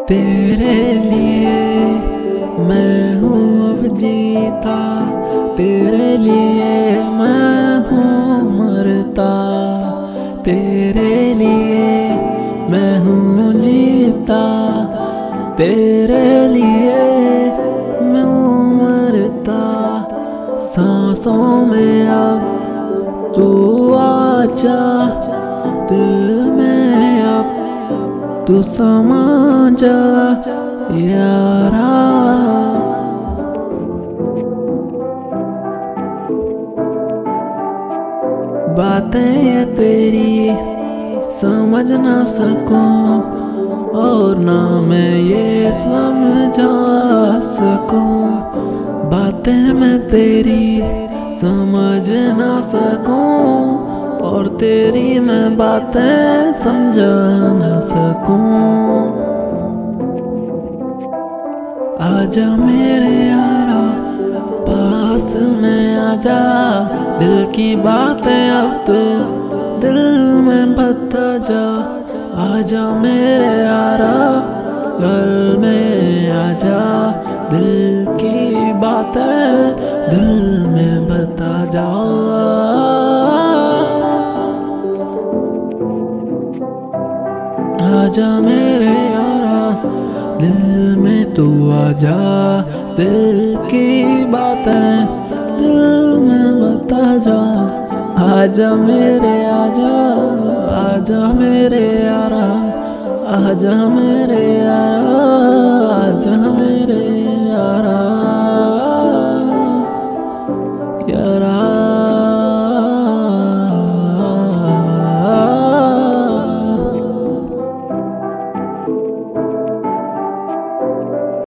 तेरे लिए मैं हूँ अब जीता, तेरे लिए मैं हूँ मरता, तेरे लिए मैं हूँ जीता, तेरे लिए मैं हूँ मरता। सांसों में अब तू आजा, दिल में अब तू समा जा यारा। बातें ये तेरी समझ ना सकूं और ना मैं ये समझा सकूं, बातें मैं तेरी समझ ना सकूं और तेरी मैं बातें समझा ना सकूं। आजा मेरे यारा पास में आजा, दिल की बातें अब दिल में बता जा। आजा मेरे यारा गल में आजा, दिल की बातें दिल में बता जा। आजा मेरे यारा दिल में तू आजा, दिल की बातें दिल में बता जा। आजा मेरे आजा, आजा मेरे यारा, आजा मेरे